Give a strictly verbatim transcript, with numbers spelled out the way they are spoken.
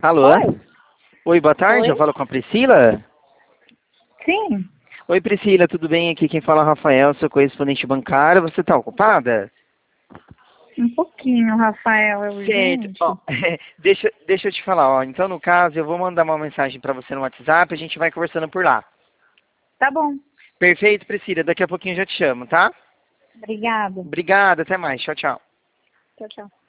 Alô? Oi? Oi, boa tarde, Oi? eu falo com a Priscila? Sim. Oi, Priscila, tudo bem? Aqui quem fala é o Rafael, sou correspondente bancário. Você tá ocupada? Um pouquinho, Rafael, é Certo. urgente. Ó, deixa, deixa eu te falar, ó. Então, no caso, eu vou mandar uma mensagem pra você no WhatsApp, a gente vai conversando por lá. Tá bom. Perfeito, Priscila. Daqui a pouquinho eu já te chamo, tá? Obrigada. Obrigado, até mais. Tchau, tchau. Tchau, tchau.